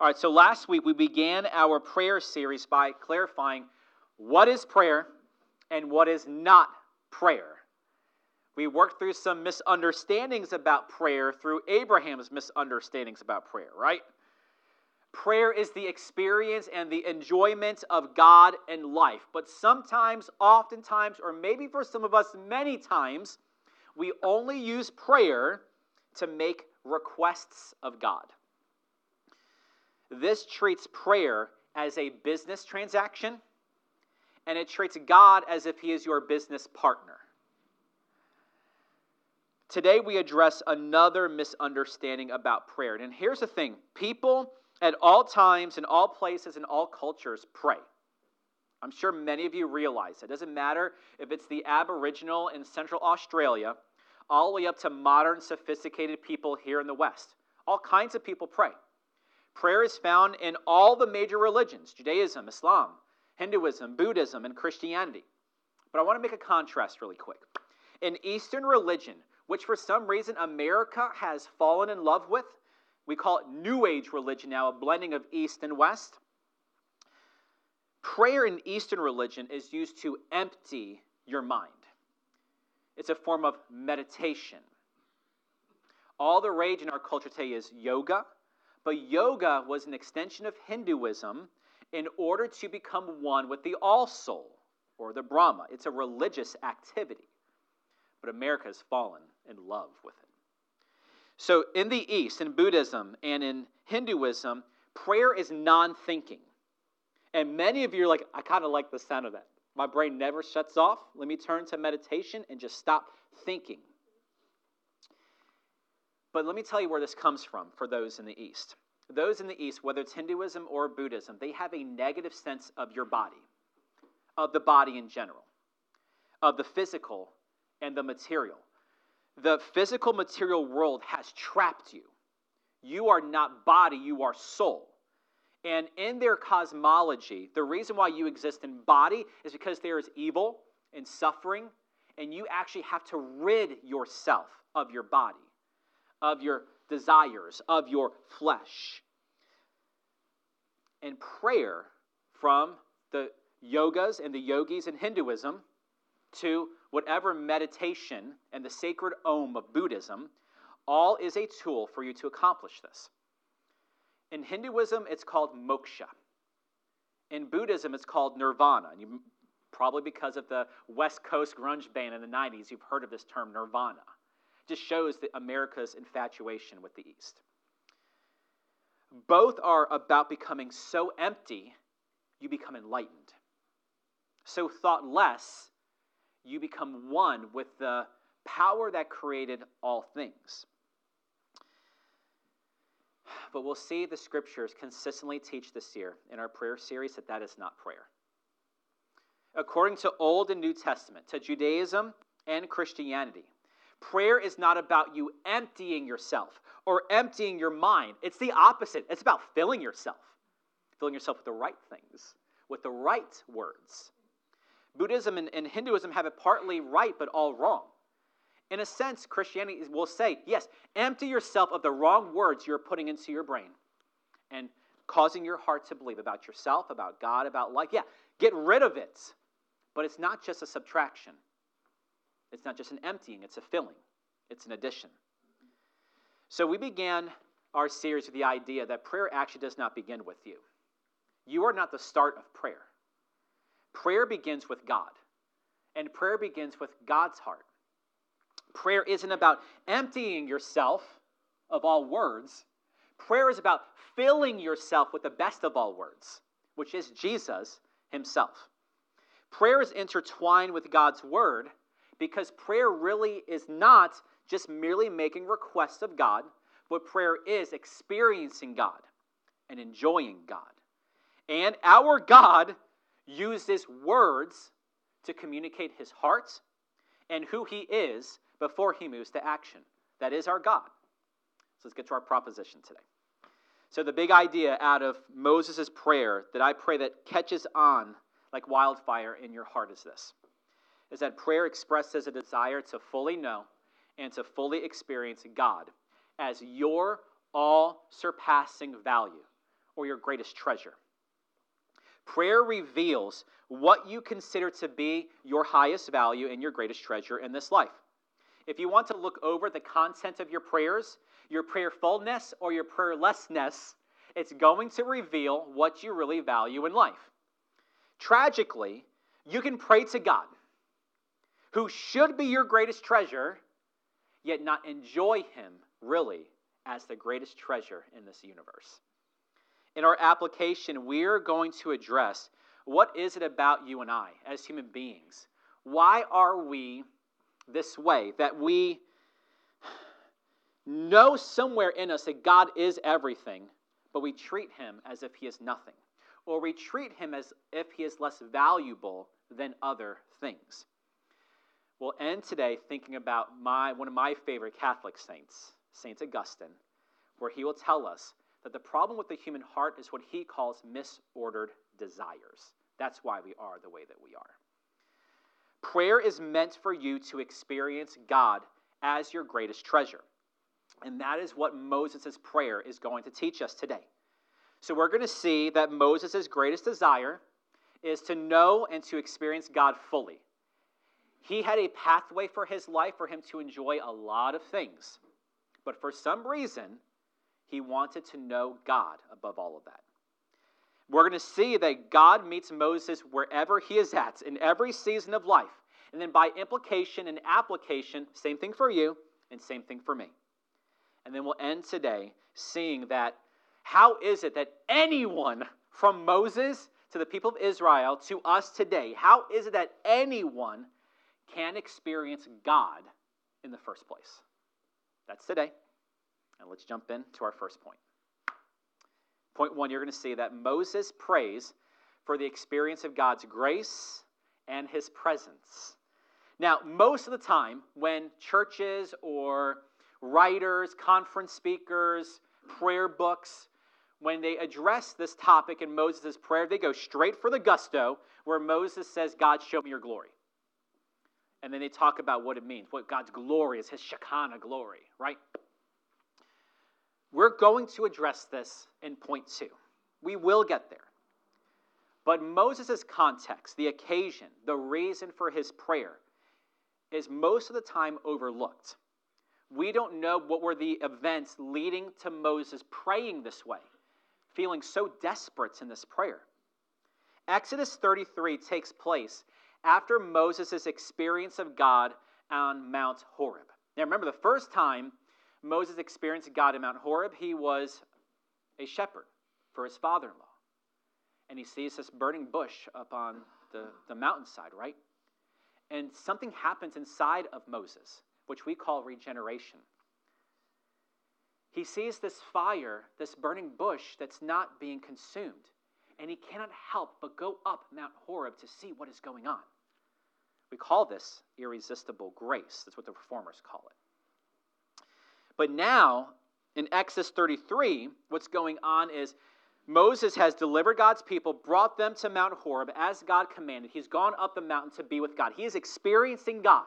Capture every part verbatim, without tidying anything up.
All right, so last week we began our prayer series by clarifying what is prayer and what is not prayer. We worked through some misunderstandings about prayer through Abraham's misunderstandings about prayer, right? Prayer is the experience and the enjoyment of God and life. But sometimes, oftentimes, or maybe for some of us many times, we only use prayer to make requests of God. This treats prayer as a business transaction, and it treats God as if He is your business partner. Today we address another misunderstanding about prayer. And here's the thing. People at all times, in all places, in all cultures pray. I'm sure many of you realize it. It doesn't matter if it's the Aboriginal in Central Australia, all the way up to modern, sophisticated people here in the West. All kinds of people pray. Prayer is found in all the major religions, Judaism, Islam, Hinduism, Buddhism, and Christianity. But I want to make a contrast really quick. In Eastern religion, which for some reason America has fallen in love with, we call it New Age religion now, a blending of East and West. Prayer in Eastern religion is used to empty your mind. It's a form of meditation. All the rage in our culture today is yoga. But yoga was an extension of Hinduism in order to become one with the All-Soul, or the Brahma. It's a religious activity. But America has fallen in love with it. So in the East, in Buddhism and in Hinduism, prayer is non-thinking. And many of you are like, I kind of like the sound of that. My brain never shuts off. Let me turn to meditation and just stop thinking. But let me tell you where this comes from for those in the East. Those in the East, whether it's Hinduism or Buddhism, they have a negative sense of your body, of the body in general, of the physical and the material. The physical material world has trapped you. You are not body, you are soul. And in their cosmology, the reason why you exist in body is because there is evil and suffering, and you actually have to rid yourself of your body, of your desires, of your flesh. And prayer, from the yogas and the yogis in Hinduism to whatever meditation and the sacred Om of Buddhism, all is a tool for you to accomplish this. In Hinduism, it's called moksha. In Buddhism, it's called nirvana. And you, probably because of the West Coast grunge band in the nineties, you've heard of this term nirvana. Just shows that America's infatuation with the East. Both are about becoming so empty, you become enlightened. So thoughtless, you become one with the power that created all things. But we'll see the scriptures consistently teach this year in our prayer series that that is not prayer. According to Old and New Testament, to Judaism and Christianity, prayer is not about you emptying yourself or emptying your mind. It's the opposite. It's about filling yourself. Filling yourself with the right things, with the right words. Buddhism and, and Hinduism have it partly right, but all wrong. In a sense, Christianity will say, yes, empty yourself of the wrong words you're putting into your brain and causing your heart to believe about yourself, about God, about life. Yeah, get rid of it. But it's not just a subtraction. It's not just an emptying, it's a filling. It's an addition. So we began our series with the idea that prayer actually does not begin with you. You are not the start of prayer. Prayer begins with God. And prayer begins with God's heart. Prayer isn't about emptying yourself of all words. Prayer is about filling yourself with the best of all words, which is Jesus himself. Prayer is intertwined with God's word because prayer really is not just merely making requests of God, but prayer is experiencing God and enjoying God. And our God uses words to communicate his heart and who he is before he moves to action. That is our God. So let's get to our proposition today. So the big idea out of Moses' prayer that I pray that catches on like wildfire in your heart is this, is that prayer expresses a desire to fully know and to fully experience God as your all-surpassing value, or your greatest treasure? Prayer reveals what you consider to be your highest value and your greatest treasure in this life. If you want to look over the content of your prayers, your prayerfulness or your prayerlessness, it's going to reveal what you really value in life. Tragically, you can pray to God, who should be your greatest treasure, yet not enjoy him really as the greatest treasure in this universe. In our application, we're going to address what is it about you and I as human beings? Why are we this way? That we know somewhere in us that God is everything, but we treat him as if he is nothing. Or we treat him as if he is less valuable than other things. We'll end today thinking about my one of my favorite Catholic saints, Saint Augustine, where he will tell us that the problem with the human heart is what he calls misordered desires. That's why we are the way that we are. Prayer is meant for you to experience God as your greatest treasure. And that is what Moses' prayer is going to teach us today. So we're going to see that Moses' greatest desire is to know and to experience God fully. He had a pathway for his life for him to enjoy a lot of things. But for some reason, he wanted to know God above all of that. We're going to see that God meets Moses wherever he is at, in every season of life. And then by implication and application, same thing for you and same thing for me. And then we'll end today seeing that how is it that anyone from Moses to the people of Israel to us today, how is it that anyone can experience God in the first place? That's today. And let's jump into our first point. Point one, you're going to see that Moses prays for the experience of God's grace and his presence. Now, most of the time when churches or writers, conference speakers, prayer books, when they address this topic in Moses' prayer, they go straight for the gusto where Moses says, God, show me your glory. And then they talk about what it means, what God's glory is, his Shekinah glory, right? We're going to address this in point two. We will get there. But Moses' context, the occasion, the reason for his prayer is most of the time overlooked. We don't know what were the events leading to Moses praying this way, feeling so desperate in this prayer. Exodus thirty-three takes place after Moses' experience of God on Mount Horeb. Now remember, the first time Moses experienced God in Mount Horeb, he was a shepherd for his father-in-law. And he sees this burning bush up on the, the mountainside, right? And something happens inside of Moses, which we call regeneration. He sees this fire, this burning bush that's not being consumed. And he cannot help but go up Mount Horeb to see what is going on. We call this irresistible grace. That's what the reformers call it. But now, in Exodus thirty-three, what's going on is Moses has delivered God's people, brought them to Mount Horeb as God commanded. He's gone up the mountain to be with God. He is experiencing God.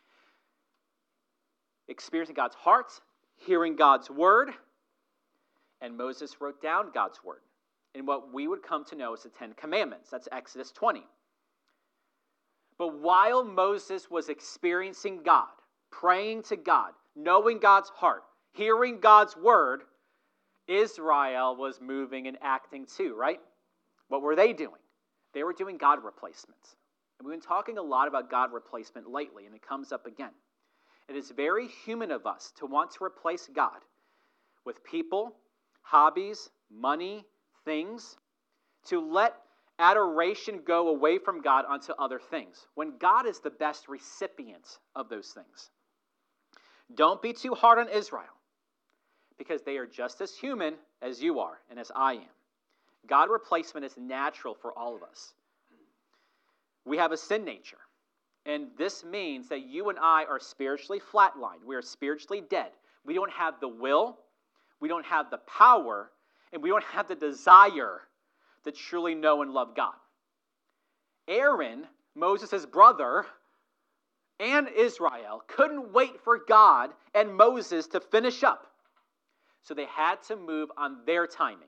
Experiencing God's heart, hearing God's word, and Moses wrote down God's word in what we would come to know as the Ten Commandments. That's Exodus twenty. But while Moses was experiencing God, praying to God, knowing God's heart, hearing God's word, Israel was moving and acting too, right? What were they doing? They were doing God replacement. And we've been talking a lot about God replacement lately, and it comes up again. It is very human of us to want to replace God with people, hobbies, money, things, to let adoration go away from God onto other things, when God is the best recipient of those things. Don't be too hard on Israel, because they are just as human as you are and as I am. God replacement is natural for all of us. We have a sin nature, and this means that you and I are spiritually flatlined. We are spiritually dead. We don't have the will, we don't have the power, and we don't have the desire to truly know and love God. Aaron, Moses' brother, and Israel couldn't wait for God and Moses to finish up. So they had to move on their timing.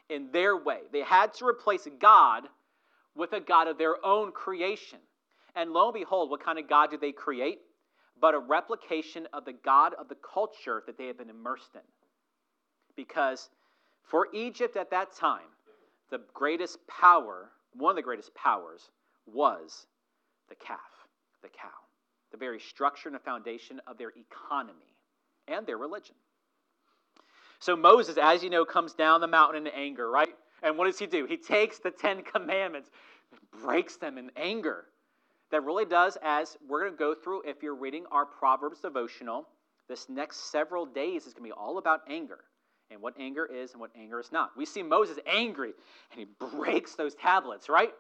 in their way. They had to replace God with a God of their own creation. And lo and behold, what kind of God did they create? But a replication of the God of the culture that they had been immersed in. Because for Egypt at that time, the greatest power, one of the greatest powers, was the calf, the cow. The very structure and the foundation of their economy and their religion. So Moses, as you know, comes down the mountain in anger, right? And what does he do? He takes the Ten Commandments and breaks them in anger. That really does, as we're going to go through, if you're reading our Proverbs devotional, this next several days is going to be all about anger and what anger is and what anger is not. We see Moses angry, and he breaks those tablets, right?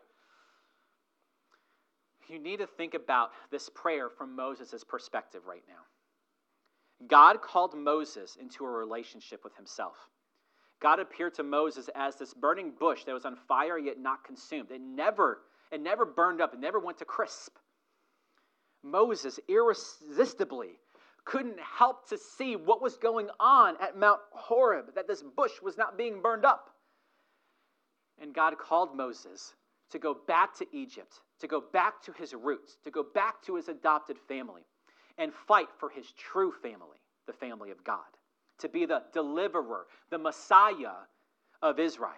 You need to think about this prayer from Moses' perspective right now. God called Moses into a relationship with himself. God appeared to Moses as this burning bush that was on fire yet not consumed. It never, it never burned up. It never went to crisp. Moses irresistibly couldn't help to see what was going on at Mount Horeb, that this bush was not being burned up. And God called Moses to go back to Egypt, to go back to his roots, to go back to his adopted family, and fight for his true family, the family of God, to be the deliverer, the Messiah of Israel.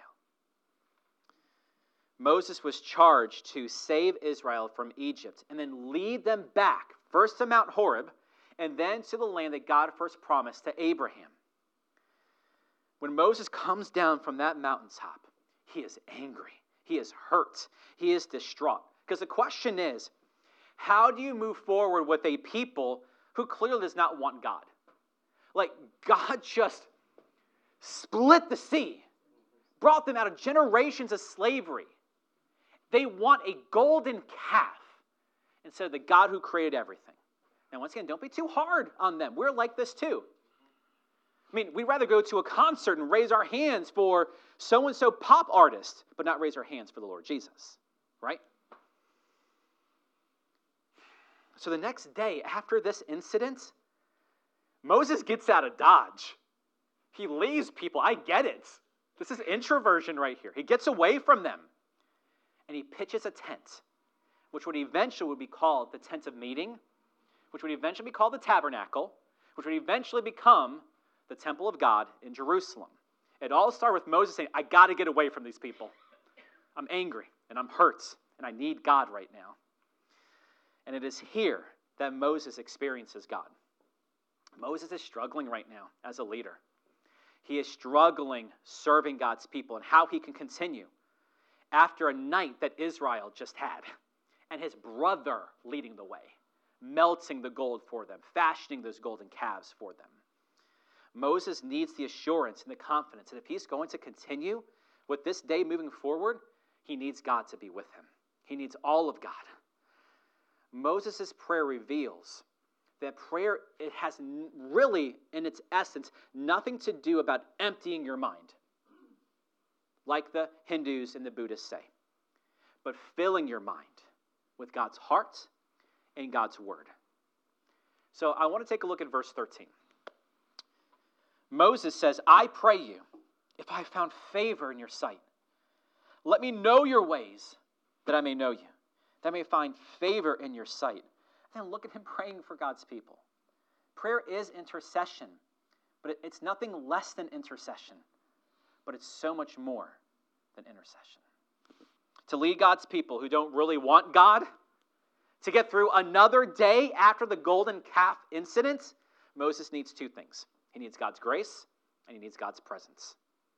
Moses was charged to save Israel from Egypt and then lead them back, first to Mount Horeb, and then to the land that God first promised to Abraham. When Moses comes down from that mountaintop, he is angry. He is hurt. He is distraught. Because the question is, how do you move forward with a people who clearly does not want God? Like, God just split the sea, brought them out of generations of slavery. They want a golden calf instead of the God who created everything. Now, once again, don't be too hard on them. We're like this too. I mean, we'd rather go to a concert and raise our hands for so-and-so pop artist, but not raise our hands for the Lord Jesus, right? So the next day after this incident, Moses gets out of Dodge. He leaves people. I get it. This is introversion right here. He gets away from them. And he pitches a tent, which would eventually would be called the tent of meeting, which would eventually be called the tabernacle, which would eventually become the temple of God in Jerusalem. It all started with Moses saying, I got to get away from these people. I'm angry and I'm hurt and I need God right now. And it is here that Moses experiences God. Moses is struggling right now as a leader. He is struggling serving God's people and how he can continue after a night that Israel just had and his brother leading the way, melting the gold for them, fashioning those golden calves for them. Moses needs the assurance and the confidence that if he's going to continue with this day moving forward, he needs God to be with him. He needs all of God. Moses' prayer reveals that prayer, it has really, in its essence, nothing to do about emptying your mind, like the Hindus and the Buddhists say, but filling your mind with God's heart and God's word. So I want to take a look at verse thirteen. Moses says, I pray you, if I found favor in your sight, let me know your ways, that I may know you, that I may find favor in your sight. And then look at him praying for God's people. Prayer is intercession, but it's nothing less than intercession, but it's so much more than intercession. To lead God's people who don't really want God, to get through another day after the golden calf incident, Moses needs two things. He needs God's grace, and he needs God's presence.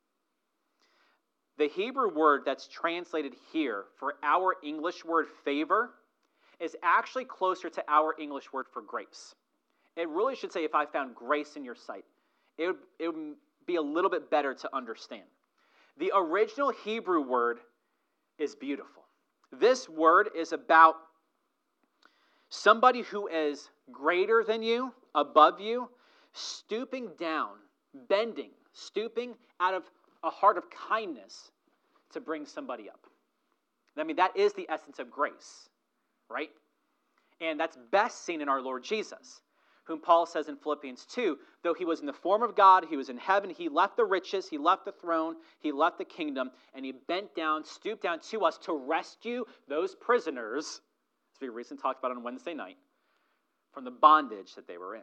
The Hebrew word that's translated here for our English word favor is actually closer to our English word for grace. It really should say, if I found grace in your sight. It would, it would be a little bit better to understand. The original Hebrew word is beautiful. This word is about somebody who is greater than you, above you, stooping down, bending, stooping out of a heart of kindness to bring somebody up. I mean, that is the essence of grace, right? And that's best seen in our Lord Jesus, whom Paul says in Philippians two, though he was in the form of God, he was in heaven, he left the riches, he left the throne, he left the kingdom, and he bent down, stooped down to us to rescue those prisoners, as we recently talked about on Wednesday night, from the bondage that they were in.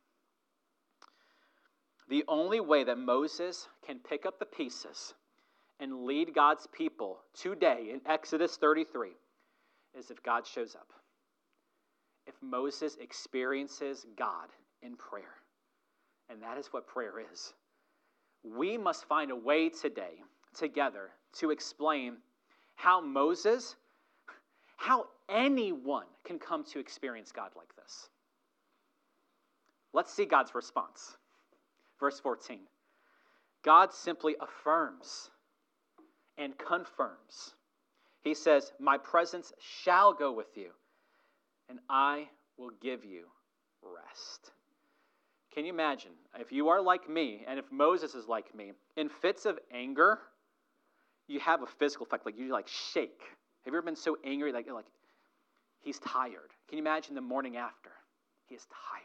The only way that Moses can pick up the pieces and lead God's people today in Exodus thirty-three is if God shows up. If Moses experiences God in prayer. And that is what prayer is. We must find a way today, together, to explain how Moses, how anyone can come to experience God like this. Let's see God's response. Verse fourteen. God simply affirms and confirms. He says, my presence shall go with you, and I will give you rest. Can you imagine, if you are like me, and if Moses is like me, in fits of anger, you have a physical effect, like you like shake. Have you ever been so angry, like, like he's tired? Can you imagine the morning after? He is tired.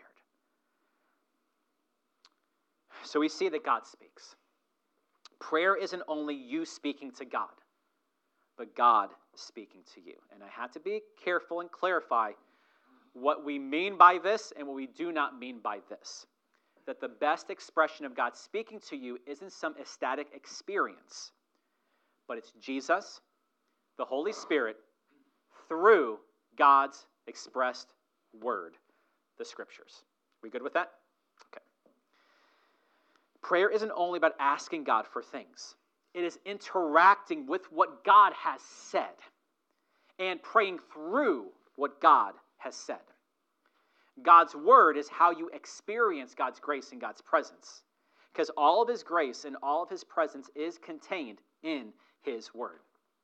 So we see that God speaks. Prayer isn't only you speaking to God, but God speaking to you. And I have to be careful and clarify what we mean by this and what we do not mean by this. That the best expression of God speaking to you isn't some ecstatic experience, but it's Jesus, the Holy Spirit, through God's expressed word, the Scriptures. We good with that? Okay. Prayer isn't only about asking God for things. It is interacting with what God has said and praying through what God has said. God's word is how you experience God's grace and God's presence, because all of his grace and all of his presence is contained in his word.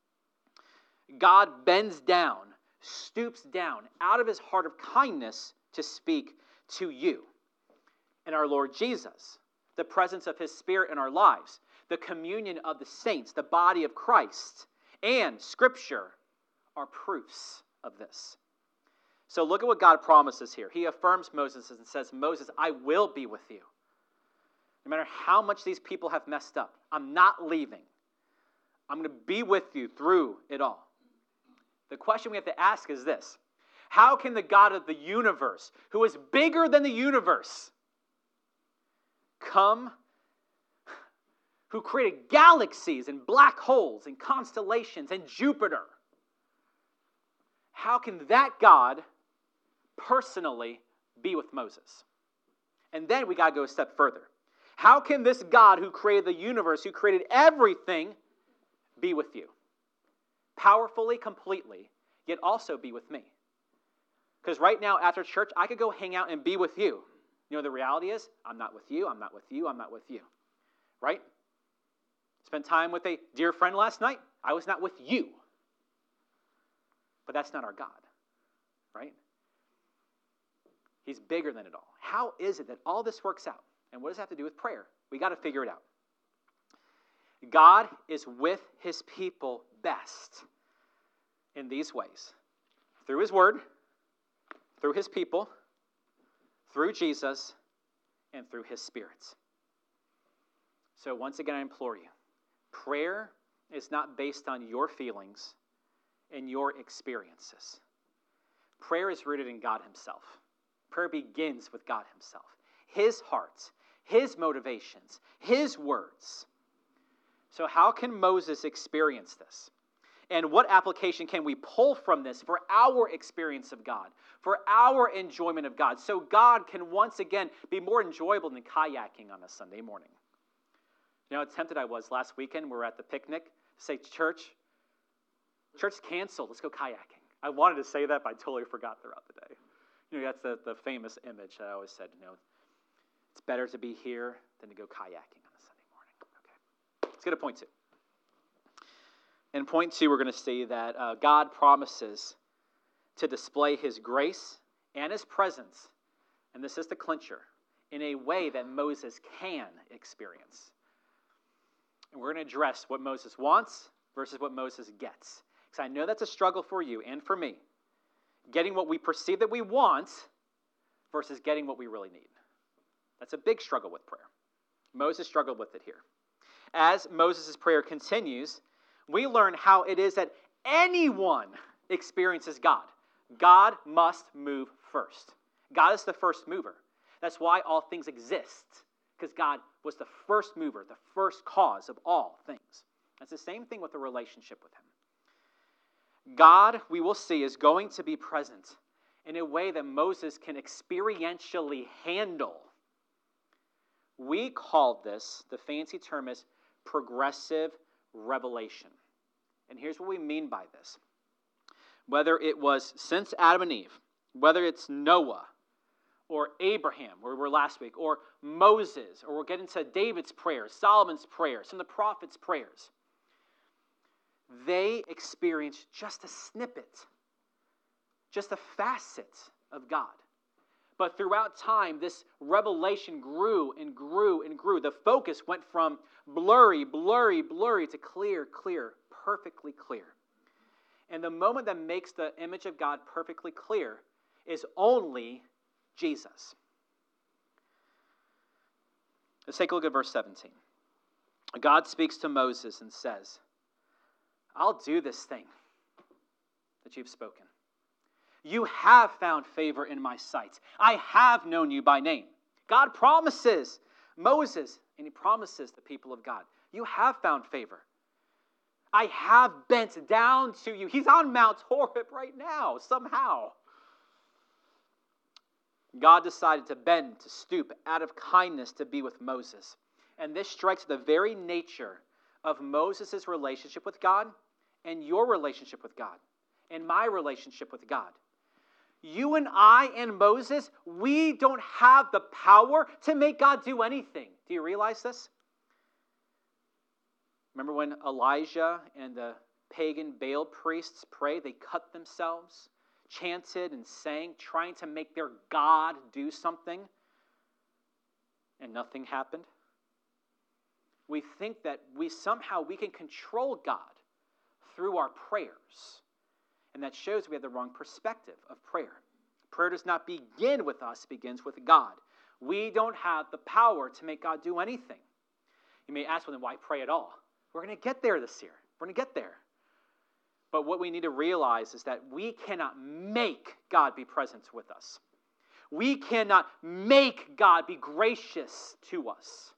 God bends down, stoops down out of his heart of kindness to speak to you. And our Lord Jesus, the presence of his Spirit in our lives, the communion of the saints, the body of Christ, and Scripture are proofs of this. So look at what God promises here. He affirms Moses and says, Moses, I will be with you. No matter how much these people have messed up, I'm not leaving. I'm going to be with you through it all. The question we have to ask is this: how can the God of the universe, who is bigger than the universe, come, who created galaxies and black holes and constellations and Jupiter, how can that God personally be with Moses? And then we got to go a step further. How can this God who created the universe, who created everything, be with you? Powerfully, completely, yet also be with me. Because right now, after church, I could go hang out and be with you. You know, the reality is, I'm not with you, I'm not with you, I'm not with you. Right? Spent time with a dear friend last night. I was not with you. But that's not our God. Right? He's bigger than it all. How is it that all this works out? And what does it have to do with prayer? We got to figure it out. God is with his people best in these ways. Through his word, through his people, through Jesus, and through his spirits. So once again, I implore you, prayer is not based on your feelings and your experiences. Prayer is rooted in God himself. Prayer begins with God himself. His heart, his motivations, his words. So how can Moses experience this? And what application can we pull from this for our experience of God, for our enjoyment of God, so God can once again be more enjoyable than kayaking on a Sunday morning? You know how tempted I was last weekend. We were at the picnic to say, church, church canceled. Let's go kayaking. I wanted to say that, but I totally forgot throughout the day. You know, that's the, the famous image that I always said, you know, it's better to be here than to go kayaking on a Sunday morning. Okay, let's get to point two. In point two, we're going to see that uh, God promises to display his grace and his presence, and this is the clincher, in a way that Moses can experience. And we're going to address what Moses wants versus what Moses gets. Because I know that's a struggle for you and for me. Getting what we perceive that we want versus getting what we really need. That's a big struggle with prayer. Moses struggled with it here. As Moses' prayer continues, we learn how it is that anyone experiences God. God must move first. God is the first mover. That's why all things exist, because God was the first mover, the first cause of all things. That's the same thing with the relationship with him. God, we will see, is going to be present in a way that Moses can experientially handle. We call this, the fancy term is progressive revelation. And here's what we mean by this. Whether it was since Adam and Eve, whether it's Noah, or Abraham, where we were last week, or Moses, or we'll get into David's prayers, Solomon's prayers, some of the prophets' prayers, they experienced just a snippet, just a facet of God. But throughout time, this revelation grew and grew and grew. The focus went from blurry, blurry, blurry to clear, clear, perfectly clear. And the moment that makes the image of God perfectly clear is only Jesus. Let's take a look at verse seventeen. God speaks to Moses and says, I'll do this thing that you've spoken. You have found favor in my sight. I have known you by name. God promises Moses, and he promises the people of God, you have found favor. I have bent down to you. He's on Mount Horeb right now, somehow. God decided to bend, to stoop, out of kindness to be with Moses. And this strikes the very nature of Moses' relationship with God and your relationship with God and my relationship with God. You and I and Moses, we don't have the power to make God do anything. Do you realize this? Remember when Elijah and the pagan Baal priests prayed? They cut themselves, chanted and sang, trying to make their God do something, and nothing happened. We think that we somehow we can control God through our prayers. And that shows we have the wrong perspective of prayer. Prayer does not begin with us, it begins with God. We don't have the power to make God do anything. You may ask, well, then why pray at all? We're going to get there this year. We're going to get there. But what we need to realize is that we cannot make God be present with us. We cannot make God be gracious to us.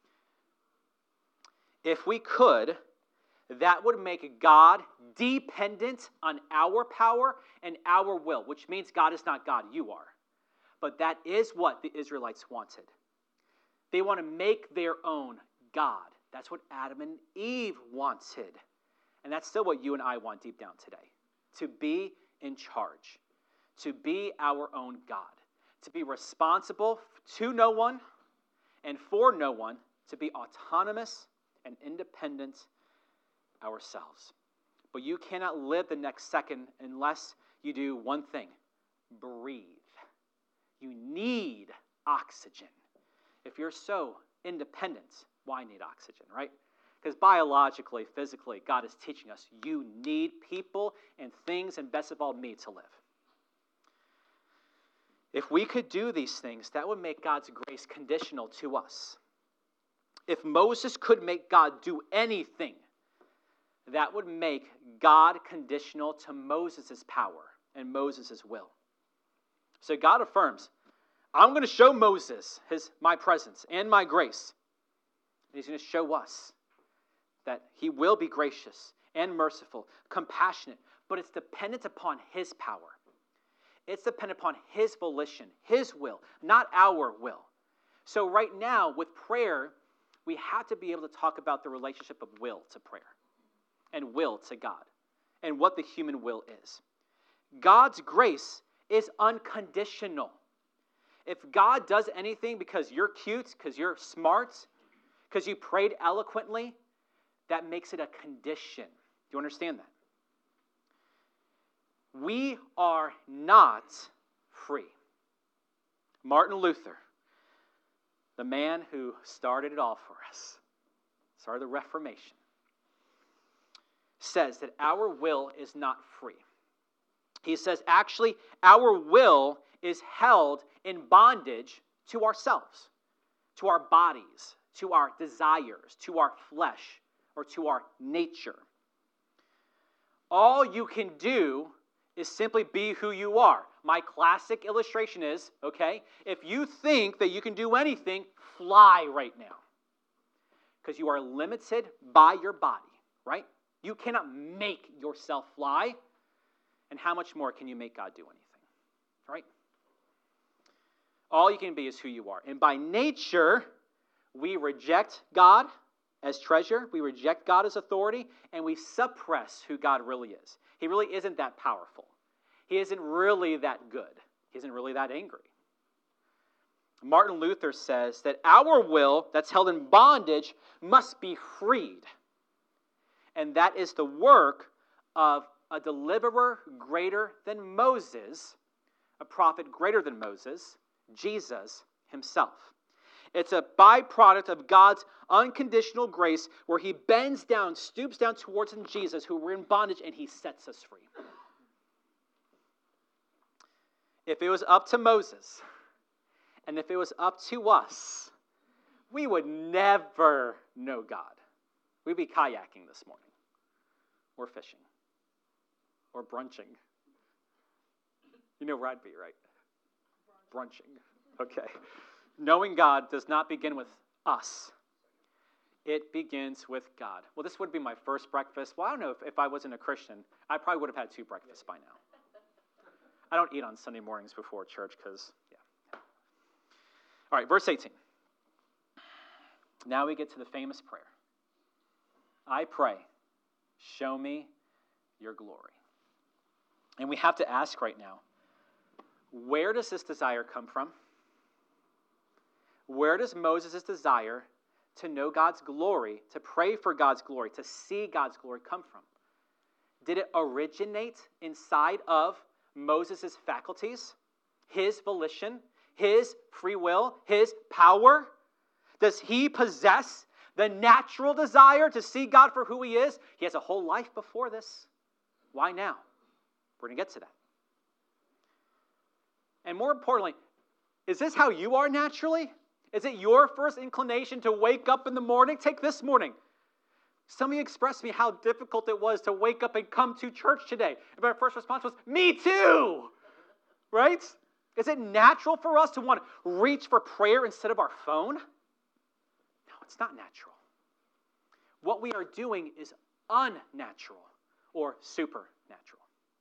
If we could, that would make God dependent on our power and our will, which means God is not God, you are. But that is what the Israelites wanted. They want to make their own God. That's what Adam and Eve wanted. And that's still what you and I want deep down today. To be in charge. To be our own God. To be responsible to no one and for no one. To be autonomous and independent ourselves. But you cannot live the next second unless you do one thing. Breathe. You need oxygen. If you're so independent, why need oxygen, right? Because biologically, physically, God is teaching us you need people and things and best of all me to live. If we could do these things, that would make God's grace conditional to us. If Moses could make God do anything, that would make God conditional to Moses' power and Moses' will. So God affirms, I'm going to show Moses his my presence and my grace. And he's going to show us that he will be gracious and merciful, compassionate, but it's dependent upon his power. It's dependent upon his volition, his will, not our will. So right now, with prayer, we have to be able to talk about the relationship of will to prayer and will to God and what the human will is. God's grace is unconditional. If God does anything because you're cute, because you're smart, because you prayed eloquently, that makes it a condition. Do you understand that? We are not free. Martin Luther, the man who started it all for us, started the Reformation, says that our will is not free. He says, actually, our will is held in bondage to ourselves, to our bodies, to our desires, to our flesh, or to our nature. All you can do is simply be who you are. My classic illustration is, okay, if you think that you can do anything, fly right now. Because you are limited by your body, right? You cannot make yourself fly. And how much more can you make God do anything, right? All you can be is who you are. And by nature, we reject God as treasure, we reject God as authority, and we suppress who God really is. He really isn't that powerful. He isn't really that good. He isn't really that angry. Martin Luther says that our will that's held in bondage must be freed. And that is the work of a deliverer greater than Moses, a prophet greater than Moses, Jesus himself. It's a byproduct of God's unconditional grace where he bends down, stoops down towards Jesus who were in bondage, and he sets us free. If it was up to Moses, and if it was up to us, we would never know God. We'd be kayaking this morning, or fishing, or brunching. You know where I'd be, right? Brunching. Okay. Knowing God does not begin with us. It begins with God. Well, this would be my first breakfast. Well, I don't know if, if I wasn't a Christian, I probably would have had two breakfasts by now. I don't eat on Sunday mornings before church because, yeah. All right, verse eighteen. Now we get to the famous prayer. I pray, show me your glory. And we have to ask right now, where does this desire come from? Where does Moses' desire to know God's glory, to pray for God's glory, to see God's glory come from? Did it originate inside of Moses' faculties, his volition, his free will, his power? Does he possess the natural desire to see God for who he is? He has a whole life before this. Why now? We're going to get to that. And more importantly, is this how you are naturally? Is it your first inclination to wake up in the morning? Take this morning. Some of you expressed to me how difficult it was to wake up and come to church today. And my first response was, me too! Right? Is it natural for us to want to reach for prayer instead of our phone? No, it's not natural. What we are doing is unnatural or supernatural.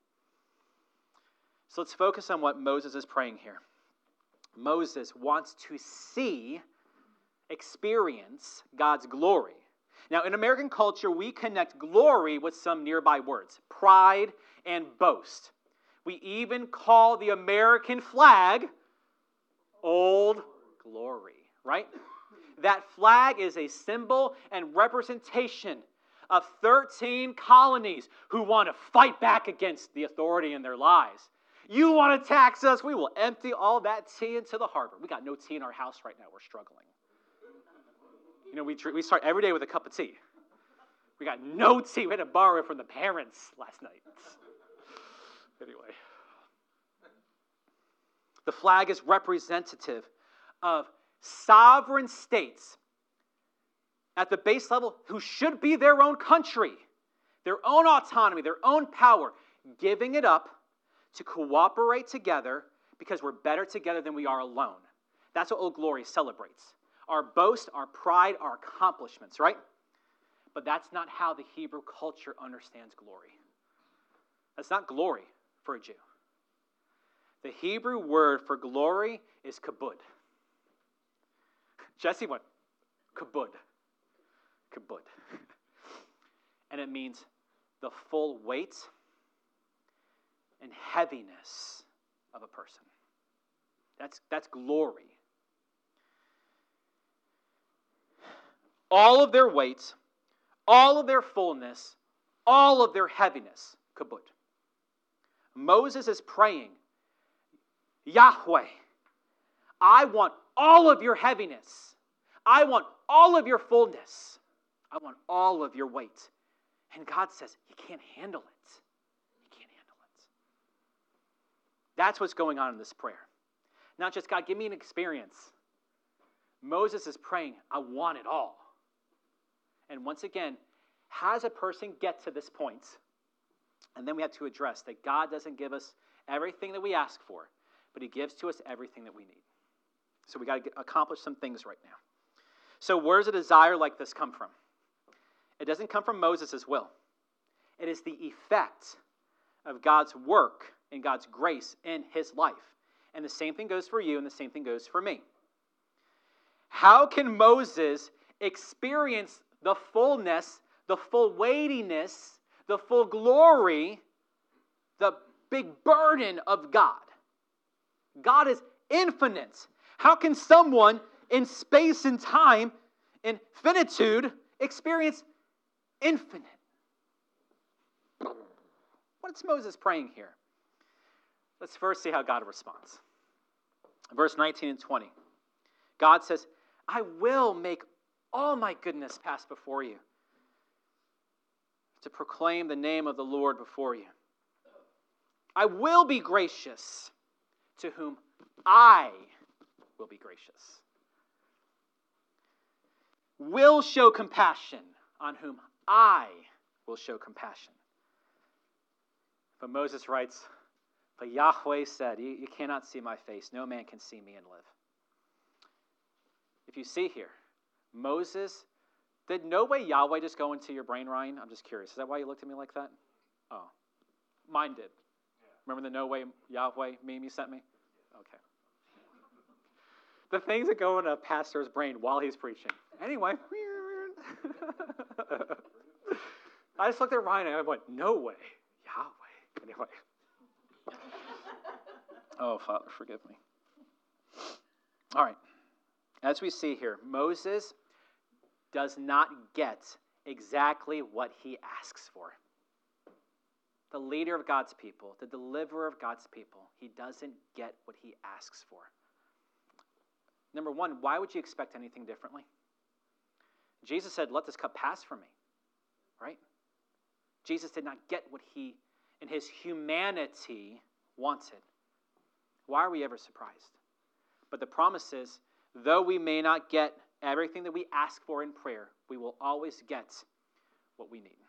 So let's focus on what Moses is praying here. Moses wants to see, experience God's glory. Now, in American culture, we connect glory with some nearby words, pride and boast. We even call the American flag Old Glory, right? That flag is a symbol and representation of thirteen colonies who want to fight back against the authority in their lives. You want to tax us? We will empty all that tea into the harbor. We got no tea in our house right now. We're struggling. You know, we, we start every day with a cup of tea. We got no tea. We had to borrow it from the parents last night. Anyway. The flag is representative of sovereign states at the base level who should be their own country, their own autonomy, their own power, giving it up to cooperate together because we're better together than we are alone. That's what Old Glory celebrates. Our boast, our pride, our accomplishments, right? But that's not how the Hebrew culture understands glory. That's not glory for a Jew. The Hebrew word for glory is kabod. Jesse went, kabod. Kabod. And it means the full weight and heaviness of a person. That's, that's glory. All of their weight, all of their fullness, all of their heaviness, kabod. Moses is praying, Yahweh, I want all of your heaviness. I want all of your fullness. I want all of your weight. And God says, you can't handle it. You can't handle it. That's what's going on in this prayer. Not just, God, give me an experience. Moses is praying, I want it all. And once again, how does a person get to this point? And then we have to address that God doesn't give us everything that we ask for, but he gives to us everything that we need. So we got to accomplish some things right now. So where does a desire like this come from? It doesn't come from Moses' will. It is the effect of God's work and God's grace in his life. And the same thing goes for you, and the same thing goes for me. How can Moses experience the fullness, the full weightiness, the full glory, the big burden of God? God is infinite. How can someone in space and time, in finitude, experience infinite? What's Moses praying here? Let's first see how God responds. Verse nineteen and twenty. God says, I will make all my goodness pass before you, to proclaim the name of the Lord before you. I will be gracious to whom I will be gracious. Will show compassion on whom I will show compassion. But Moses writes, but Yahweh said, you, you cannot see my face. No man can see me and live. If you see here, Moses, did no way Yahweh just go into your brain, Ryan? I'm just curious. Is that why you looked at me like that? Oh, mine did. Remember the no way Yahweh meme you sent me? Okay. The things that go in a pastor's brain while he's preaching. Anyway. I just looked at Ryan and I went, no way, Yahweh. Anyway. Oh, Father, forgive me. All right. As we see here, Moses does not get exactly what he asks for. The leader of God's people, the deliverer of God's people, he doesn't get what he asks for. Number one, why would you expect anything differently? Jesus said, let this cup pass from me, right? Jesus did not get what he, in his humanity, wanted. Why are we ever surprised? But the promise is, though we may not get everything that we ask for in prayer, we will always get what we need.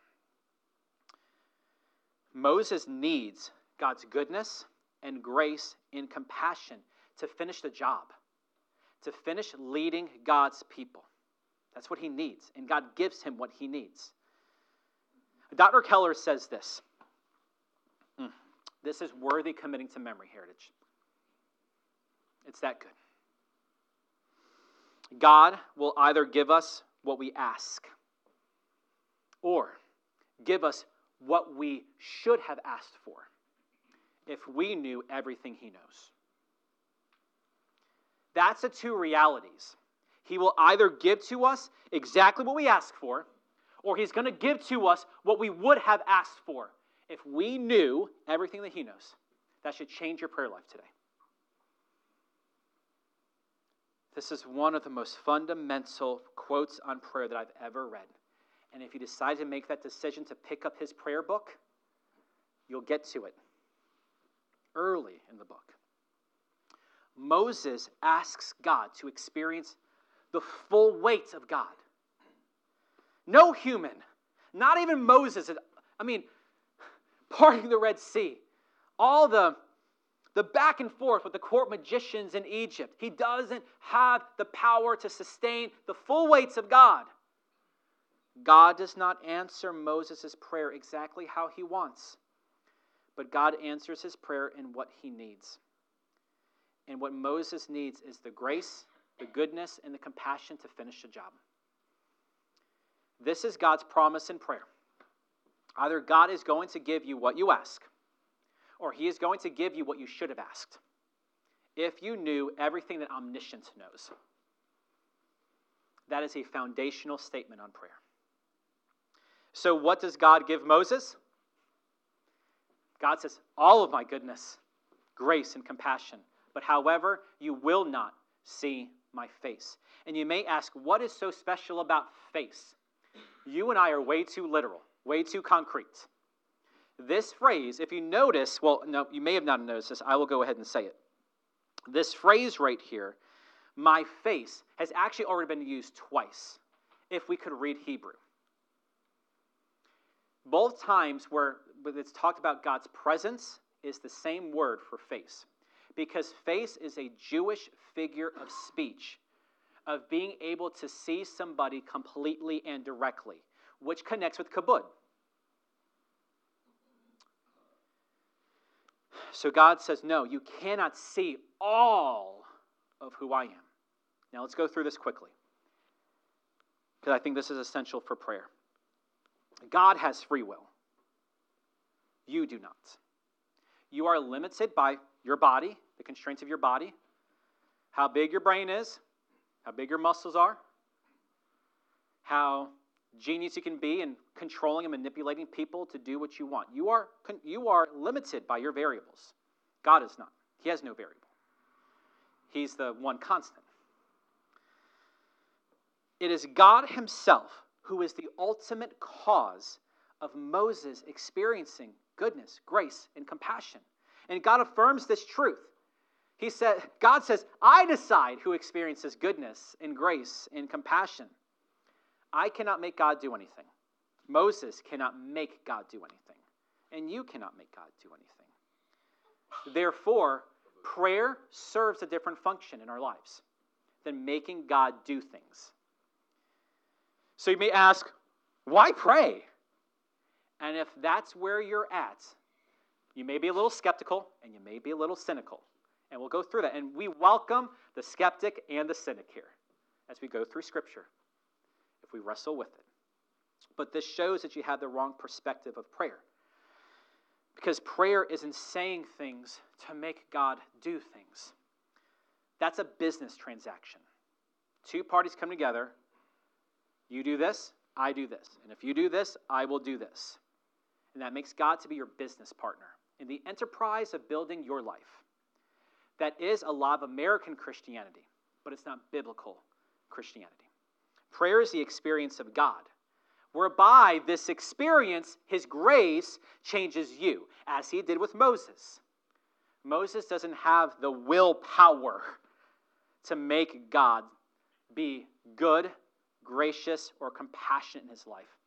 Moses needs God's goodness and grace and compassion to finish the job, to finish leading God's people. That's what he needs, and God gives him what he needs. Doctor Keller says this. Mm, this is worthy committing to memory heritage. It's that good. God will either give us what we ask or give us what we should have asked for if we knew everything he knows. That's the two realities. He will either give to us exactly what we ask for, or he's going to give to us what we would have asked for if we knew everything that he knows. That should change your prayer life today. This is one of the most fundamental quotes on prayer that I've ever read. And if you decide to make that decision to pick up his prayer book, you'll get to it early in the book. Moses asks God to experience the full weight of God. No human, not even Moses, I mean, parting the Red Sea, all the The back and forth with the court magicians in Egypt. He doesn't have the power to sustain the full weights of God. God does not answer Moses' prayer exactly how he wants, but God answers his prayer in what he needs. And what Moses needs is the grace, the goodness, and the compassion to finish the job. This is God's promise in prayer. Either God is going to give you what you ask, or he is going to give you what you should have asked, if you knew everything that omniscience knows. That is a foundational statement on prayer. So what does God give Moses? God says, all of my goodness, grace, and compassion, but however, you will not see my face. And you may ask, what is so special about face? You and I are way too literal, way too concrete. This phrase, if you notice, well, no, you may have not noticed this. I will go ahead and say it. This phrase right here, my face, has actually already been used twice, if we could read Hebrew. Both times where it's talked about God's presence is the same word for face, because face is a Jewish figure of speech, of being able to see somebody completely and directly, which connects with kabod. So God says, no, you cannot see all of who I am. Now let's go through this quickly, because I think this is essential for prayer. God has free will. You do not. You are limited by your body, the constraints of your body, how big your brain is, how big your muscles are, how genius you can be in controlling and manipulating people to do what you want. You are, you are limited by your variables. God is not. He has no variable. He's the one constant. It is God himself who is the ultimate cause of Moses experiencing goodness, grace, and compassion. And God affirms this truth. He said, God says, I decide who experiences goodness and grace and compassion. I cannot make God do anything. Moses cannot make God do anything. And you cannot make God do anything. Therefore, prayer serves a different function in our lives than making God do things. So you may ask, why pray? And if that's where you're at, you may be a little skeptical and you may be a little cynical. And we'll go through that. And we welcome the skeptic and the cynic here as we go through Scripture, if we wrestle with it. But this shows that you have the wrong perspective of prayer. Because prayer isn't saying things to make God do things. That's a business transaction. Two parties come together. You do this, I do this. And if you do this, I will do this. And that makes God to be your business partner in the enterprise of building your life. That is a lot of American Christianity, but it's not biblical Christianity. Prayer is the experience of God, whereby this experience, his grace, changes you, as he did with Moses. Moses doesn't have the willpower to make God be good, gracious, or compassionate in his life.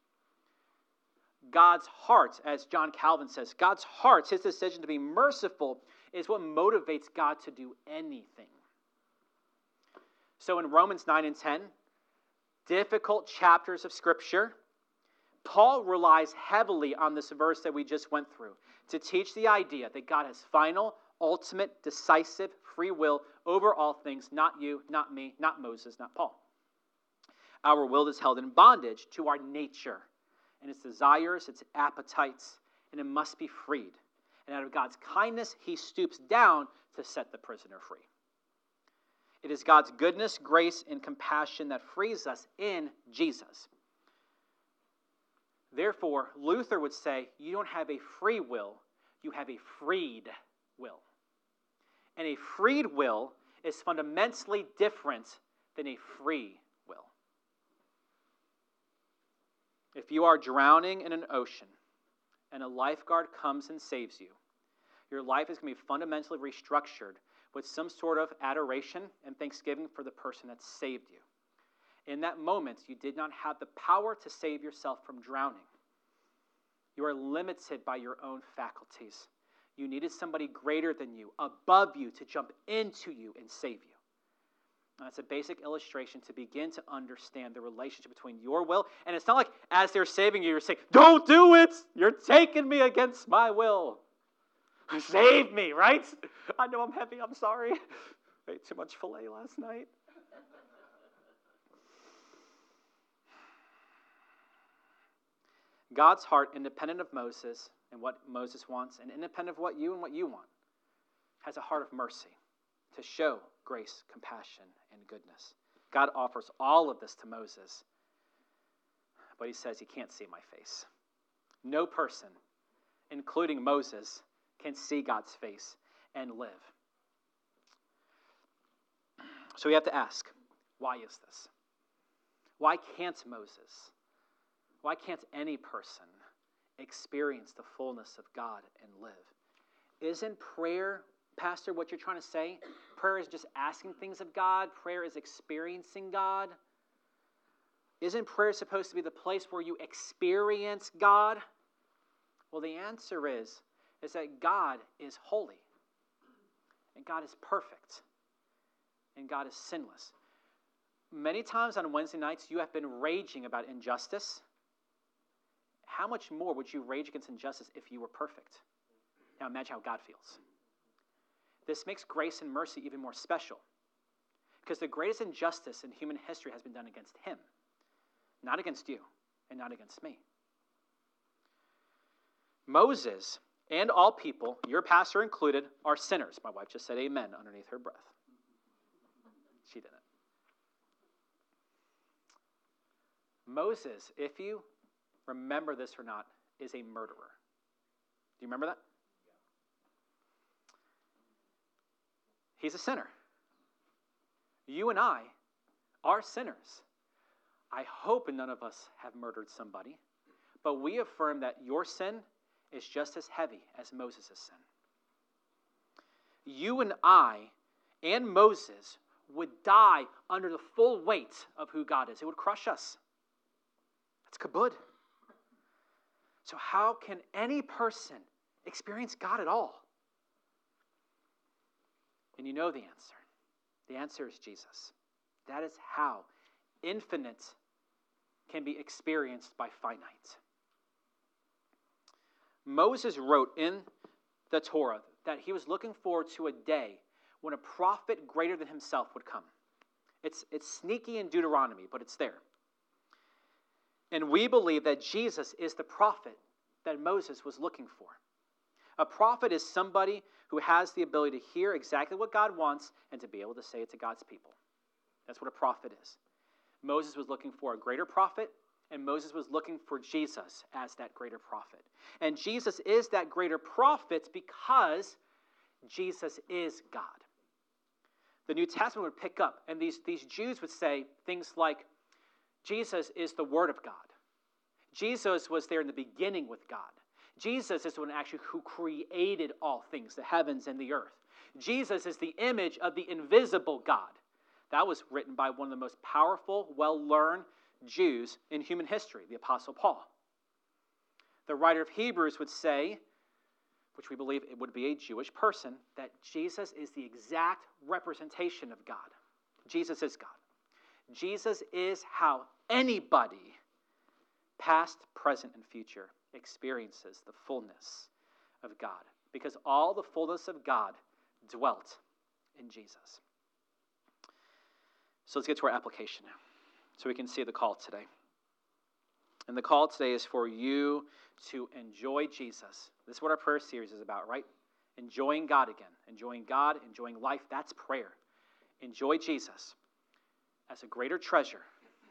God's heart, as John Calvin says, God's heart, his decision to be merciful, is what motivates God to do anything. So in Romans nine and ten, difficult chapters of Scripture, Paul relies heavily on this verse that we just went through to teach the idea that God has final, ultimate, decisive, free will over all things, not you, not me, not Moses, not Paul. Our will is held in bondage to our nature and its desires, its appetites, and it must be freed. And out of God's kindness, he stoops down to set the prisoner free. It is God's goodness, grace, and compassion that frees us in Jesus. Therefore, Luther would say, you don't have a free will, you have a freed will. And a freed will is fundamentally different than a free will. If you are drowning in an ocean and a lifeguard comes and saves you, your life is going to be fundamentally restructured with some sort of adoration and thanksgiving for the person that saved you. In that moment, you did not have the power to save yourself from drowning. You are limited by your own faculties. You needed somebody greater than you, above you, to jump into you and save you. And that's a basic illustration to begin to understand the relationship between your will. And it's not like as they're saving you, you're saying, don't do it! You're taking me against my will. Save me, right? I know I'm heavy, I'm sorry. I ate too much filet last night. God's heart, independent of Moses and what Moses wants, and independent of what you and what you want, has a heart of mercy to show grace, compassion, and goodness. God offers all of this to Moses, but he says he can't see my face. No person, including Moses, can see God's face and live. So we have to ask, why is this? Why can't Moses? Why can't any person experience the fullness of God and live? Isn't prayer Pastor, what you're trying to say? Prayer is just asking things of God. Prayer is experiencing God. Isn't prayer supposed to be the place where you experience God? Well, the answer is, is that God is holy. And God is perfect. And God is sinless. Many times on Wednesday nights, you have been raging about injustice. How much more would you rage against injustice if you were perfect? Now imagine how God feels. This makes grace and mercy even more special, because the greatest injustice in human history has been done against him, not against you and not against me. Moses and all people, your pastor included, are sinners. My wife just said amen underneath her breath. She didn't. Moses, if you remember this or not, is a murderer. Do you remember that? He's a sinner. You and I are sinners. I hope none of us have murdered somebody, but we affirm that your sin is just as heavy as Moses' sin. You and I and Moses would die under the full weight of who God is. It would crush us. That's kabod. So how can any person experience God at all? And you know the answer. The answer is Jesus. That is how infinite can be experienced by finite. Moses wrote in the Torah that he was looking forward to a day when a prophet greater than himself would come. It's, it's sneaky in Deuteronomy, but it's there. And we believe that Jesus is the prophet that Moses was looking for. A prophet is somebody who has the ability to hear exactly what God wants and to be able to say it to God's people. That's what a prophet is. Moses was looking for a greater prophet, and Moses was looking for Jesus as that greater prophet. And Jesus is that greater prophet because Jesus is God. The New Testament would pick up, and these, these Jews would say things like, Jesus is the Word of God. Jesus was there in the beginning with God. Jesus is the one actually who created all things, the heavens and the earth. Jesus is the image of the invisible God. That was written by one of the most powerful, well-learned Jews in human history, the Apostle Paul. The writer of Hebrews would say, which we believe it would be a Jewish person, that Jesus is the exact representation of God. Jesus is God. Jesus is how anybody, past, present, and future, experiences the fullness of God, because all the fullness of God dwelt in Jesus. So let's get to our application now, so we can see the call today. And the call today is for you to enjoy Jesus. This is what our prayer series is about, right? Enjoying God again. Enjoying God, enjoying life. That's prayer. Enjoy Jesus as a greater treasure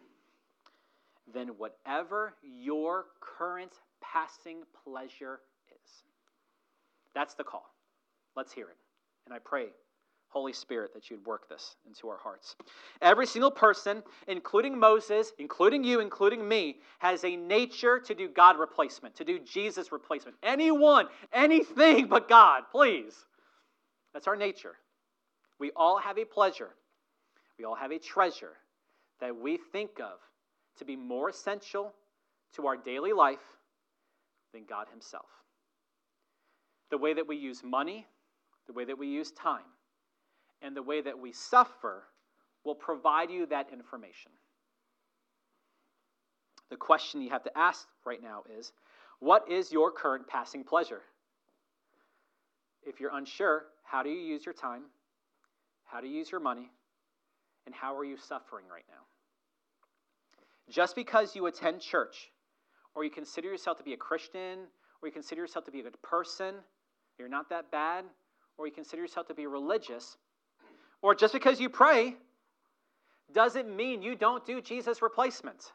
than whatever your current passing pleasure is. That's the call. Let's hear it. And I pray, Holy Spirit, that you'd work this into our hearts. Every single person, including Moses, including you, including me, has a nature to do God replacement, to do Jesus replacement. Anyone, anything but God, please. That's our nature. We all have a pleasure. We all have a treasure that we think of to be more essential to our daily life than God himself. The way that we use money, the way that we use time, and the way that we suffer will provide you that information. The question you have to ask right now is, what is your current passing pleasure? If you're unsure, how do you use your time? How do you use your money? And how are you suffering right now? Just because you attend church, or you consider yourself to be a Christian, or you consider yourself to be a good person, you're not that bad, or you consider yourself to be religious, or just because you pray, doesn't mean you don't do Jesus replacement.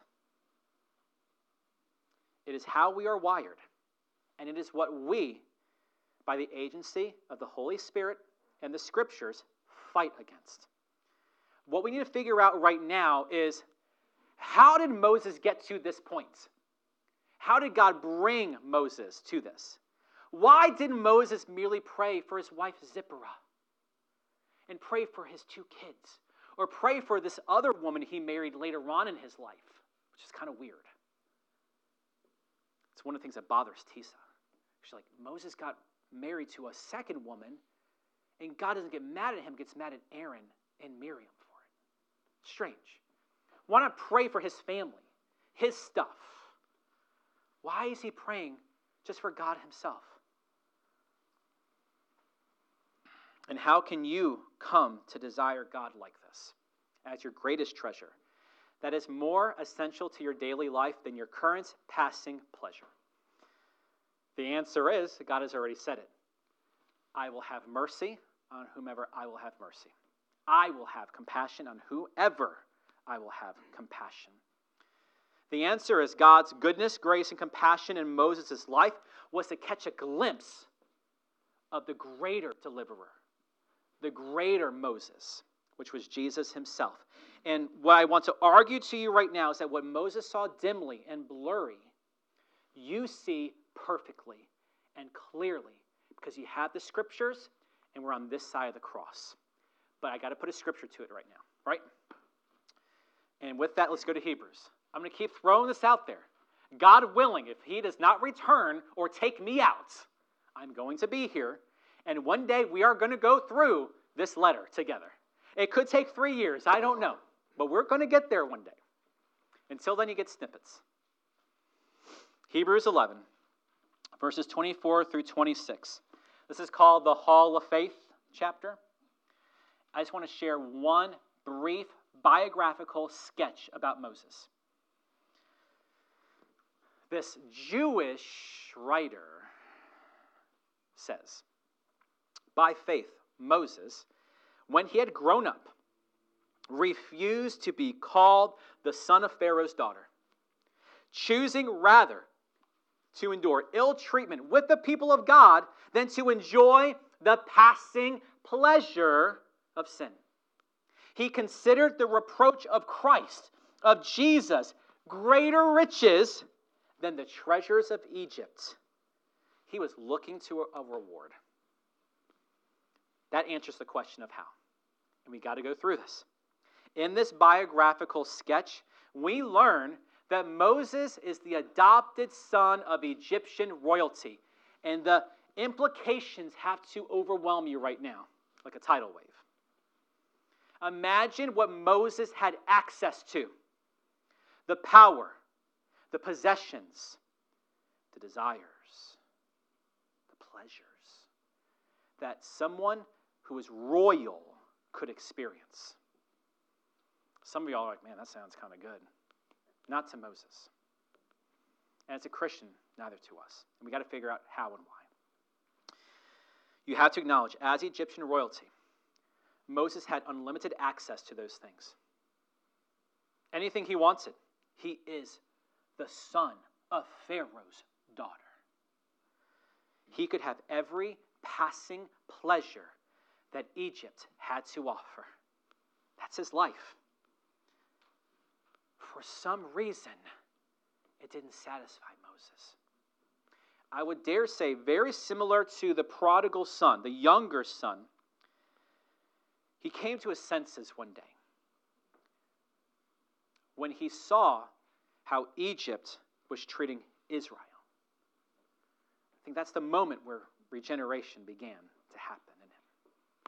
It is how we are wired, and it is what we, by the agency of the Holy Spirit and the Scriptures, fight against. What we need to figure out right now is, how did Moses get to this point? How did God bring Moses to this? Why didn't Moses merely pray for his wife Zipporah? and pray for his two kids, or pray for this other woman he married later on in his life, which is kind of weird. It's one of the things that bothers Tisa. She's like, Moses got married to a second woman, and God doesn't get mad at him, gets mad at Aaron and Miriam for it. Strange. Why not pray for his family, his stuff? Why is he praying just for God himself? And how can you come to desire God like this as your greatest treasure that is more essential to your daily life than your current passing pleasure? The answer is, God has already said it. I will have mercy on whomever I will have mercy. I will have compassion on whoever I will have compassion. The answer is God's goodness, grace, and compassion in Moses' life was to catch a glimpse of the greater deliverer, the greater Moses, which was Jesus himself. And what I want to argue to you right now is that what Moses saw dimly and blurry, you see perfectly and clearly because you have the scriptures and we're on this side of the cross. But I got to put a scripture to it right now, right? And with that, let's go to Hebrews. I'm going to keep throwing this out there. God willing, if he does not return or take me out, I'm going to be here. And one day we are going to go through this letter together. It could take three years. I don't know. But we're going to get there one day. Until then, you get snippets. Hebrews eleven, verses twenty-four through twenty-six. This is called the Hall of Faith chapter. I just want to share one brief biographical sketch about Moses. This Jewish writer says, by faith, Moses, when he had grown up, refused to be called the son of Pharaoh's daughter, choosing rather to endure ill treatment with the people of God than to enjoy the passing pleasure of sin. He considered the reproach of Christ, of Jesus, greater riches than the treasures of Egypt. He was looking to a reward. That answers the question of how. And we got to go through this. In this biographical sketch, we learn that Moses is the adopted son of Egyptian royalty. And the implications have to overwhelm you right now, like a tidal wave. Imagine what Moses had access to. The power, the possessions, the desires, the pleasures that someone who is royal could experience. Some of y'all are like, man, that sounds kind of good. Not to Moses. And as a Christian, neither to us. And we got to figure out how and why. You have to acknowledge, as Egyptian royalty, Moses had unlimited access to those things. Anything he wanted. He is the son of Pharaoh's daughter. He could have every passing pleasure that Egypt had to offer. That's his life. For some reason, it didn't satisfy Moses. I would dare say very similar to the prodigal son, the younger son. He came to his senses one day when he saw how Egypt was treating Israel. I think that's the moment where regeneration began to happen in him.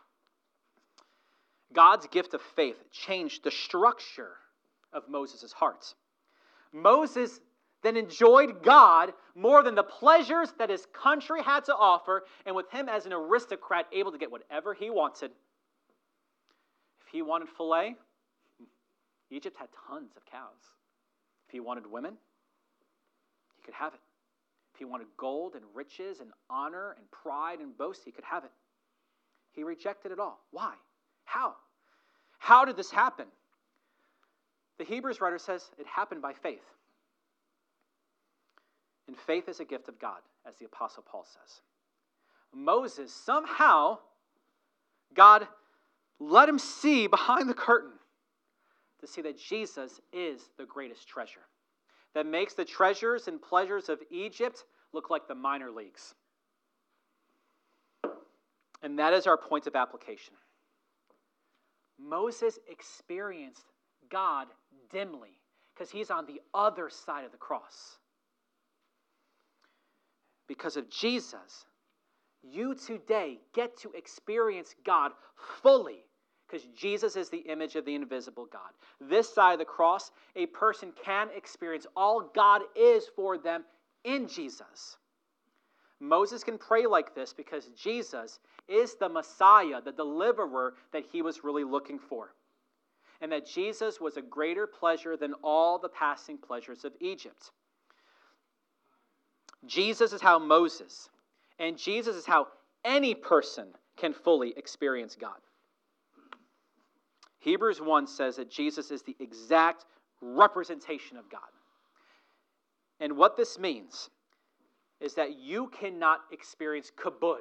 God's gift of faith changed the structure of Moses' heart. Moses then enjoyed God more than the pleasures that his country had to offer, and with him as an aristocrat able to get whatever he wanted. If he wanted filet, Egypt had tons of cows. If he wanted women, he could have it. If he wanted gold and riches and honor and pride and boast, he could have it. He rejected it all. Why? How? How did this happen? The Hebrews writer says it happened by faith. And faith is a gift of God, as the Apostle Paul says. Moses, somehow, God let him see behind the curtain to see that Jesus is the greatest treasure. That makes the treasures and pleasures of Egypt look like the minor leagues. And that is our point of application. Moses experienced God dimly because he's on the other side of the cross. Because of Jesus, you today get to experience God fully because Jesus is the image of the invisible God. This side of the cross, a person can experience all God is for them in Jesus. Moses can pray like this because Jesus is the Messiah, the deliverer that he was really looking for. And that Jesus was a greater pleasure than all the passing pleasures of Egypt. Jesus is how Moses, and Jesus is how any person can fully experience God. Hebrews one says that Jesus is the exact representation of God. And what this means is that you cannot experience kabod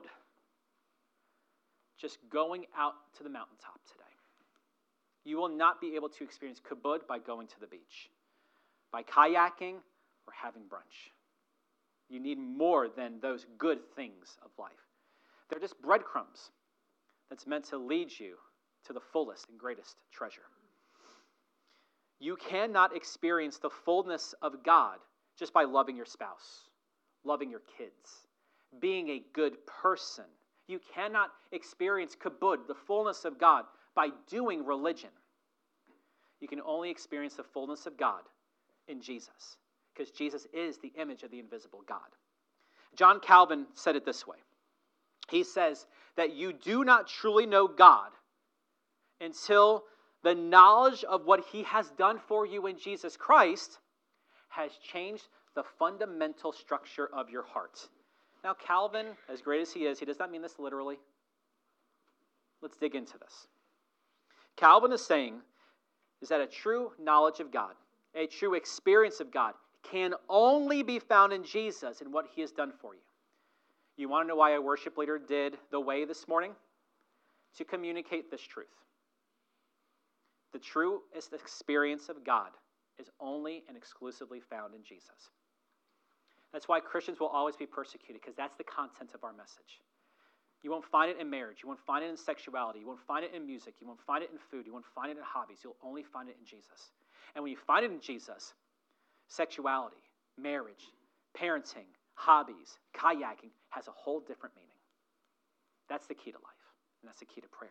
just going out to the mountaintop today. You will not be able to experience kabod by going to the beach, by kayaking, or having brunch. You need more than those good things of life. They're just breadcrumbs that's meant to lead you to the fullest and greatest treasure. You cannot experience the fullness of God just by loving your spouse, loving your kids, being a good person. You cannot experience kabod, the fullness of God, by doing religion. You can only experience the fullness of God in Jesus, because Jesus is the image of the invisible God. John Calvin said it this way. He says that you do not truly know God until the knowledge of what he has done for you in Jesus Christ has changed the fundamental structure of your heart. Now, Calvin, as great as he is, he does not mean this literally. Let's dig into this. Calvin is saying is that a true knowledge of God, a true experience of God, can only be found in Jesus and what he has done for you. You want to know why a worship leader did the way this morning? To communicate this truth. The truest experience of God is only and exclusively found in Jesus. That's why Christians will always be persecuted, because that's the content of our message. You won't find it in marriage. You won't find it in sexuality. You won't find it in music. You won't find it in food. You won't find it in hobbies. You'll only find it in Jesus. And when you find it in Jesus, sexuality, marriage, parenting, hobbies, kayaking has a whole different meaning. That's the key to life, and that's the key to prayer.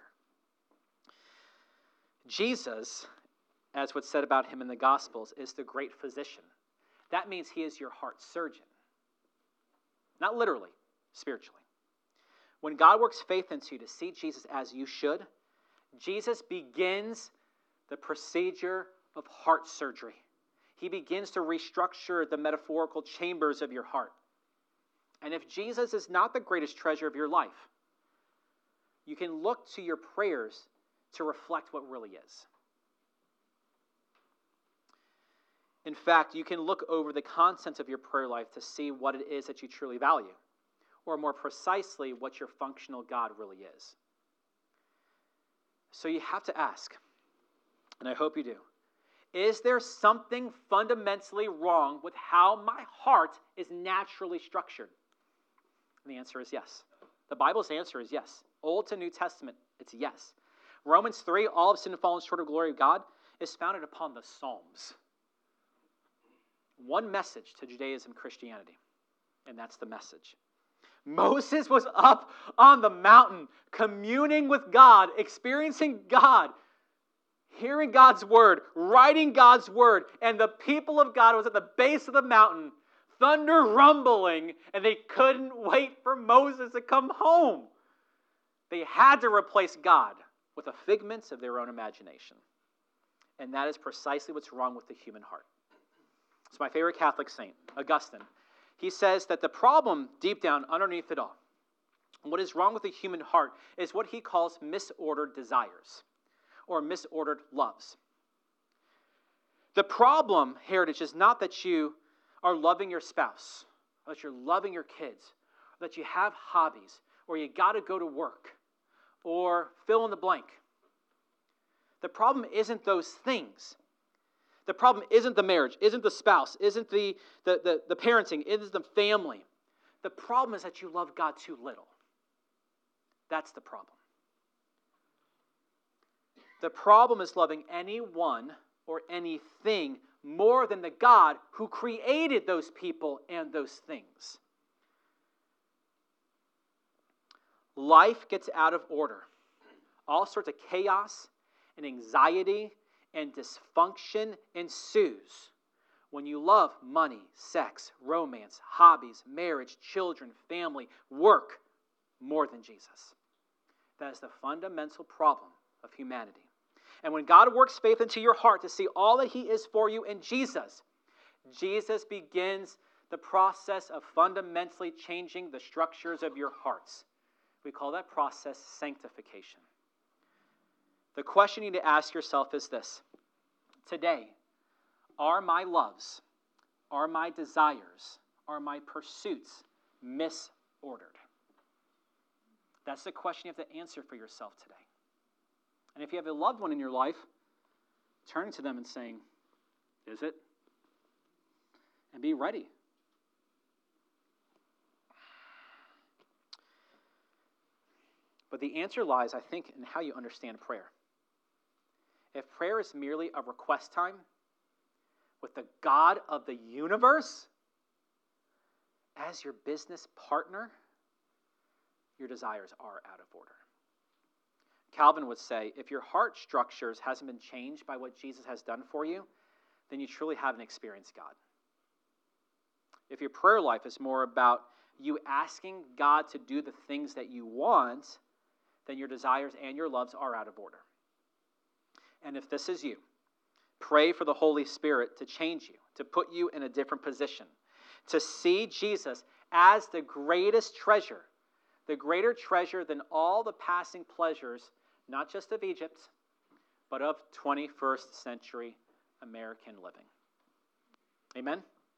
Jesus, as what's said about him in the Gospels, is the great physician. That means he is your heart surgeon. Not literally, spiritually. When God works faith into you to see Jesus as you should, Jesus begins the procedure of heart surgery. He begins to restructure the metaphorical chambers of your heart. And if Jesus is not the greatest treasure of your life, you can look to your prayers to reflect what really is. In fact, you can look over the content of your prayer life to see what it is that you truly value, or more precisely, what your functional God really is. So you have to ask, and I hope you do, is there something fundamentally wrong with how my heart is naturally structured? And the answer is yes. The Bible's answer is yes. Old to New Testament, it's yes. Romans three, all have sinned and fallen short of the glory of God, is founded upon the Psalms. One message to Judaism and Christianity, and that's the message. Moses was up on the mountain, communing with God, experiencing God, hearing God's word, writing God's word, and the people of God was at the base of the mountain, thunder rumbling, and they couldn't wait for Moses to come home. They had to replace God with a figment of their own imagination. And that is precisely what's wrong with the human heart. It's my favorite Catholic saint, Augustine. He says that the problem deep down underneath it all, what is wrong with the human heart, is what he calls misordered desires or misordered loves. The problem, Heritage, is not that you are loving your spouse, or that you're loving your kids, or that you have hobbies, or you got to go to work, or fill in the blank. The problem isn't those things. The problem isn't the marriage, isn't the spouse, isn't the, the, the, the parenting, isn't the family. The problem is that you love God too little. That's the problem. The problem is loving anyone or anything more than the God who created those people and those things. Life gets out of order. All sorts of chaos and anxiety and dysfunction ensues when you love money, sex, romance, hobbies, marriage, children, family, work more than Jesus. That is the fundamental problem of humanity. And when God works faith into your heart to see all that he is for you in Jesus, Jesus begins the process of fundamentally changing the structures of your hearts. We call that process sanctification. The question you need to ask yourself is this. Today, are my loves, are my desires, are my pursuits misordered? That's the question you have to answer for yourself today. And if you have a loved one in your life, turning to them and saying, is it? And be ready. But the answer lies, I think, in how you understand prayer. If prayer is merely a request time with the God of the universe as your business partner, your desires are out of order. Calvin would say, if your heart structures hasn't been changed by what Jesus has done for you, then you truly haven't experienced God. If your prayer life is more about you asking God to do the things that you want, then your desires and your loves are out of order. And if this is you, pray for the Holy Spirit to change you, to put you in a different position, to see Jesus as the greatest treasure, the greater treasure than all the passing pleasures, not just of Egypt, but of twenty-first century American living. Amen?